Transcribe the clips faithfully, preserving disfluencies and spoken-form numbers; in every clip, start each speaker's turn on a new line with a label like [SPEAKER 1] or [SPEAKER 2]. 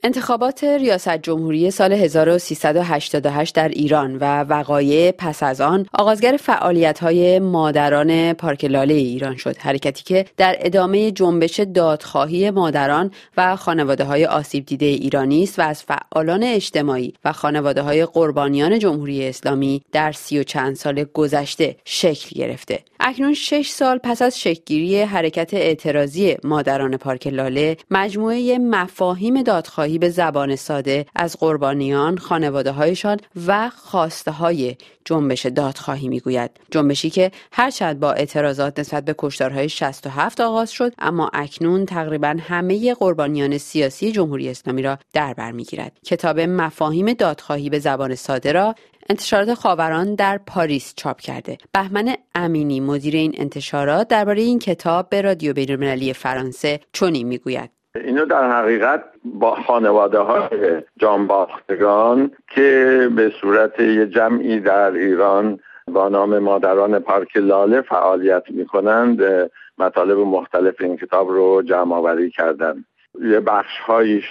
[SPEAKER 1] انتخابات ریاست جمهوری سال هزار و سیصد و هشتاد و هشت در ایران و وقایع پس از آن آغازگر فعالیت‌های مادران پارک لاله ایران شد. حرکتی که در ادامه جنبش دادخواهی مادران و خانواده‌های آسیب دیده ایرانی است و از فعالان اجتماعی و خانواده‌های قربانیان جمهوری اسلامی در سی و چند سال گذشته شکل گرفته. اکنون شش سال پس از شکل‌گیری حرکت اعتراضی مادران پارک لاله، مجموعه مفاهیم دادخواهی به زبان ساده از قربانیان، خانواده‌هایشان و خواسته‌های جنبش دادخواهی میگوید. جنبشی که هرچند با اعتراضات نسبت به کشتارهای شصت و هفت آغاز شد، اما اکنون تقریباً همه قربانیان سیاسی جمهوری اسلامی را در بر میگیرد. کتاب مفاهیم دادخواهی به زبان ساده را انتشارات خاوران در پاریس چاپ کرده. بهمن امینی، مدیر این انتشارات، درباره این کتاب به رادیو بین‌المللی فرانسه چنین میگوید:
[SPEAKER 2] اینو در حقیقت با خانواده‌های جانباختگان که به صورت یه جمعی در ایران با نام مادران پارک لاله فعالیت می‌کنند، مطالب مختلف این کتاب رو جمع آوری کردن. یه بخش‌هایش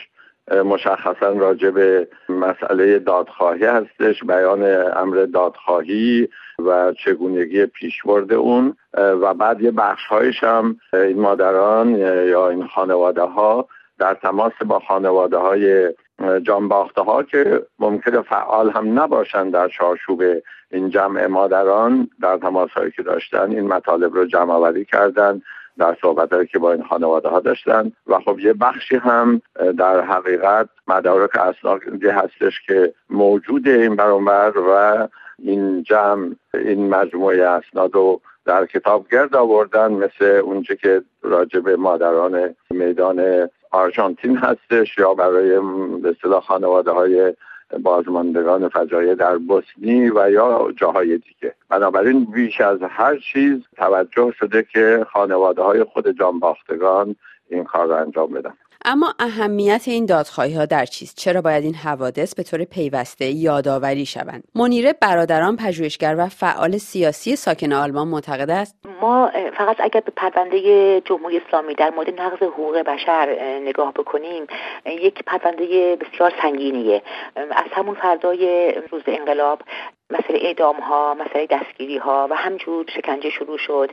[SPEAKER 2] مشخصا راجع به مسئله دادخواهی هستش، بیان امر دادخواهی و چگونگی پیشبرد اون، و بعد یه بخش‌هایش هم این مادران یا این خانواده ها در تماس با خانواده های جانباخته ها که ممکنه فعال هم نباشن در چارچوب این جمع مادران، در تماس هایی که داشتن این مطالب رو جمع آوری کردن در صحبت‌هایی که با این خانواده ها داشتن. و خب یه بخشی هم در حقیقت مدارک اسنادی هستش که موجود این برانور و این جمع این مجموعه اسناد رو در کتاب گرد آوردن، مثل اونچه که راجع به مادران میدان آرژانتین هستش یا برای به اصطلاح خانواده‌های بازماندگان فجایع در بوسنی و یا جاهای دیگه. بنابراین بیش از هر چیز توجه شده که خانواده‌های خود جانباختگان این کار رو انجام بدن.
[SPEAKER 1] اما اهمیت این دادخواهی ها در چیست؟ چرا باید این حوادث به طور پیوسته یادآوری شوند؟ منیره برادران، پژوهشگر و فعال سیاسی ساکن آلمان، معتقد است
[SPEAKER 3] ما فقط اگر به پرونده جمهوری اسلامی در مورد نقض حقوق بشر نگاه بکنیم، یک پرونده بسیار سنگینیه. از همون فردای روز انقلاب مسئله اعدام ها، مسئله دستگیری ها و همجور شکنجه شروع شد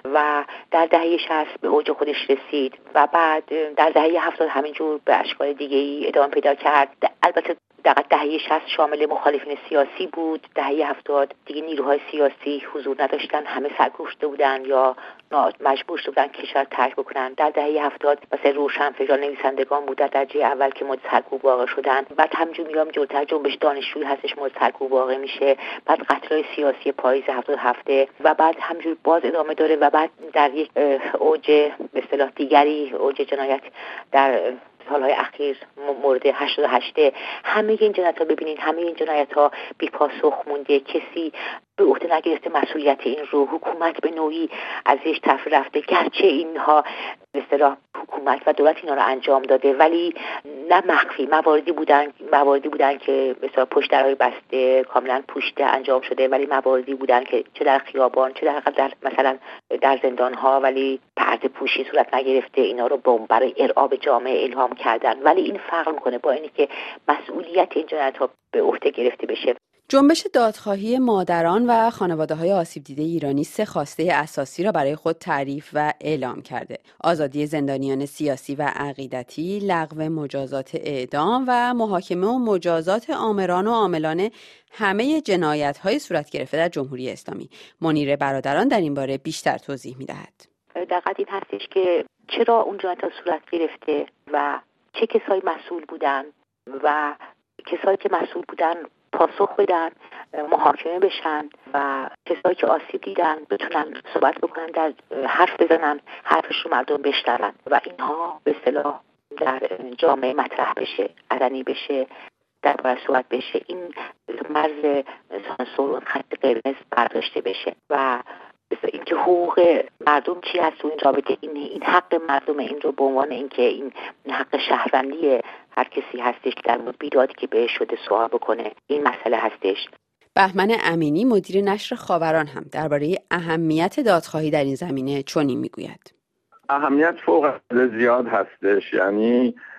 [SPEAKER 3] و در دهه شصت به اوج خودش رسید و بعد در دهه هفتاد همینجور به اشکال دیگه‌ای ادامه پیدا کرد. البته در دهه شصت شامل مخالفین سیاسی بود، دهه هفتاد دیگه نیروهای سیاسی حضور نداشتن، همه سرکوفته بودن یا مجبور شدن کشور ترک بکنن. در دهه هفتاد مثلا روشنفکران نویسندگان بود در درجه اول که مورد سرکوب واقع شدن. بعد همینجور میام جلوتر جنبش دانشجویی هستش مورد سرکوب واقع میشه، بعد قتل‌های سیاسی پاییز هفتاد و هفت و بعد همینجور باز ادامه داره و بعد در یک اوج به اصطلاح دیگری، اوج جنایت در سالهای اخیر مورد هشتاد و هشت. همه این جنایت ها ببینید، همه این جنایت ها بی پاسخ مونده، کسی به عهده نگرفته مسئولیت این رو، حکومت به نوعی ازش تفره رفته، گرچه اینها به اصطلاح حکومت و دولت اینا رو انجام داده ولی نه مخفی. مواردی بودن مواردی بودن که به اصطلاح پشت درهای بسته کاملا پوشیده انجام شده، ولی مواردی بودن که چه در خیابان چه در, در مثلا در زندان ها ولی پرده پوشی صورت نگرفته، اینا رو برای ارعاب جامعه الهام کردن. ولی این فرق میکنه با اینی که مسئولیت این جنایت ها به عهده گرفته بشه.
[SPEAKER 1] جنبش دادخواهی مادران و خانواده‌های آسیب دیده ایرانی سه خواسته اساسی را برای خود تعریف و اعلام کرده: آزادی زندانیان سیاسی و عقیدتی، لغو مجازات اعدام و محاکمه و مجازات آمران و عاملان همه جنایت‌های صورت گرفته در جمهوری اسلامی. منیره برادران در این باره بیشتر توضیح می‌دهد.
[SPEAKER 3] دقیقاً این هستش که چرا اون جنایت‌ها صورت گرفته و چه کسایی مسئول بودن و کسایی که مسئول بودن پاسخ بدن، محاکمه بشن و کسایی که آسیب دیدن بتونن صحبت بکنن، در حرف بزنن، حرفش رو مردم بشنون و اینها به اصطلاح در جامعه مطرح بشه، علنی بشه، در باید صحبت بشه، این مرز سانسور و خط قرمز برداشته بشه و اینکه حقوق مردم چی هست تو این رابطه، این این حق مردم، این رو به عنوان اینکه این حق شهروندی هر کسی هستش که در مورد بیدادی که بهش شده سوال بکنه، این مسئله هستش.
[SPEAKER 1] بهمن امینی، مدیر نشر خاوران، هم درباره اهمیت دادخواهی در این زمینه چنین میگوید:
[SPEAKER 2] اهمیت فوق العاده زیاد هستش. یعنی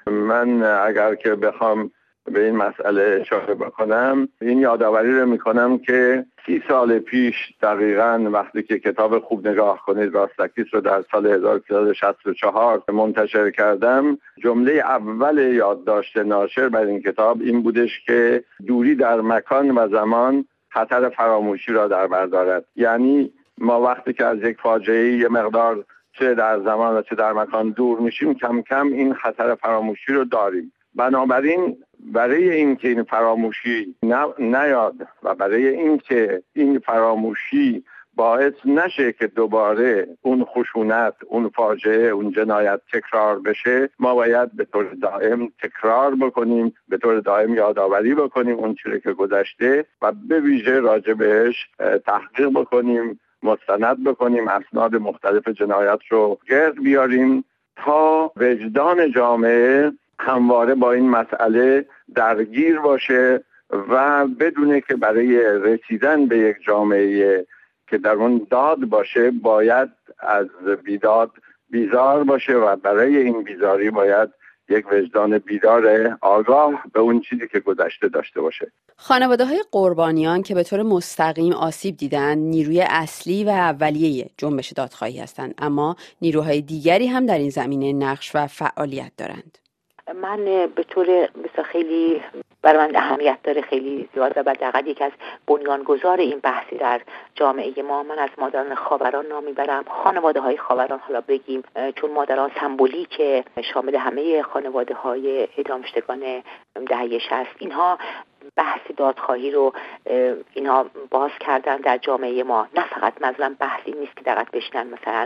[SPEAKER 2] من اگر که بخوام به این مسئله اشاره بکنم، این یادآوری رو میکنم که سی سال پیش دقیقاً وقتی که کتاب خوب نگاه کنید راستاکیس رو در سال هزار و سیصد و شصت و چهار منتشر کردم، جمله اول یادداشت ناشر بر این کتاب این بودش که دوری در مکان و زمان خطر فراموشی را در بر دارد. یعنی ما وقتی که از یک فاجعه یه مقدار چه در زمان و چه در مکان دور میشیم، کم کم این خطر فراموشی رو داریم. بنابراین برای اینکه این فراموشی نیاد و برای اینکه این فراموشی باعث نشه که دوباره اون خشونت، اون فاجعه، اون جنایت تکرار بشه، ما باید به طور دائم تکرار بکنیم، به طور دائم یادآوری بکنیم اون چیزی که گذشته و به ویژه راجع بهش تحقیق بکنیم، مستند بکنیم، اسناد مختلف جنایت رو گرد بیاریم تا وجدان جامعه همواره با این مسئله درگیر باشه و بدونه که برای رسیدن به یک جامعه که در اون داد باشه باید از بیداد بیزار باشه و برای این بیزاری باید یک وجدان بیدار آگاه به اون چیزی که گذشته داشته باشه.
[SPEAKER 1] خانواده‌های قربانیان که به طور مستقیم آسیب دیدن نیروی اصلی و اولیه جنبش دادخواهی هستند، اما نیروهای دیگری هم در این زمینه نقش و فعالیت دارند.
[SPEAKER 3] من به طور مثلا خیلی برای من اهمیت داره، خیلی زیاد و بدقیق یکی از بنیانگذار این بحثی در جامعه ما، من از مادران خاوران نام میبرم. خانواده های خاوران حالا بگیم چون مادران سمبولیک شامل همه خانواده های اعدام شدگان دهه شصت، اینها بحث دادخواهی رو اینها باز کردن در جامعه ما. نه فقط منظورم بحثی نیست که دقیق بشنن مثلا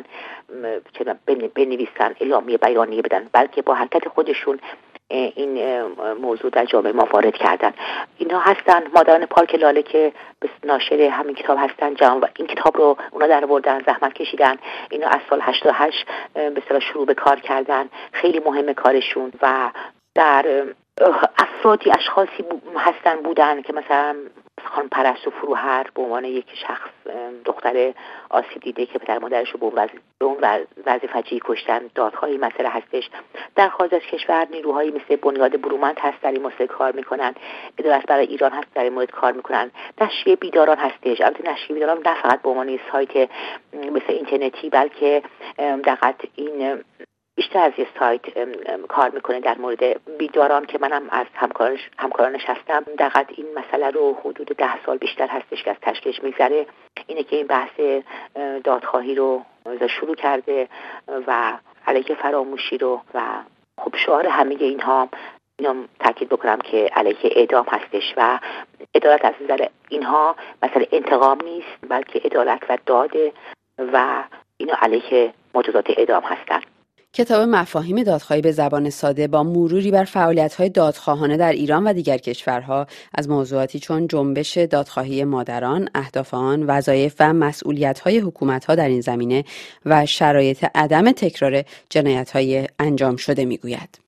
[SPEAKER 3] بنویسن اعلامیه بیانیه بدن، بلکه با حرکت خودشون این موضوع در جامعه ما وارد کردن. اینا هستن مادران پارک لاله که ناشر همین کتاب هستن، جمع و این کتاب رو اونا در آوردن، زحمت کشیدن. اینا از سال هشتاد و هشت به اصطلاح شروع به کار کردن، خیلی مهمه کارشون و در افرادی اشخاصی هستن بودن که مثلا خانم پرستو فروهر به عنوان یک شخص دختر آسیب دیده که پدر مادرش رو به اون وضع فجیعی کشتن، دادخواهی مسئله هستش. در خارج از کشور نیروهایی مثل بنیاد برومند هست در این مسئله کار میکنن، عدالت برای ایران هست در این مورد کار میکنن، نشریه بیداران هستش. البته نشریه بیداران نه فقط به عنوان سایت مثل اینترنتی، بلکه دقیقاً این بیشتر از یه سایت کار میکنه در مورد بیداران که منم از همکارانش همکارانش هستم. دقیقاً این مسئله رو حدود ده سال بیشتر هستش که از تشکیلش میگذره. اینه که این بحث دادخواهی رو شروع کرده و علیه فراموشی رو و خب شعار همه اینها اینو تاکید بکنم که علیه اعدام هستش و عدالت از نظر اینها مسئله انتقام نیست، بلکه عدالت و داده و اینو علیه مجازات اعدام هستن.
[SPEAKER 1] کتاب مفاهیم دادخواهی به زبان ساده با مروری بر فعالیت‌های دادخواهانه در ایران و دیگر کشورها از موضوعاتی چون جنبش دادخواهی مادران، اهداف آن، وظایف و مسئولیت‌های حکومت‌ها در این زمینه و شرایط عدم تکرار جنایت‌های انجام شده می‌گوید.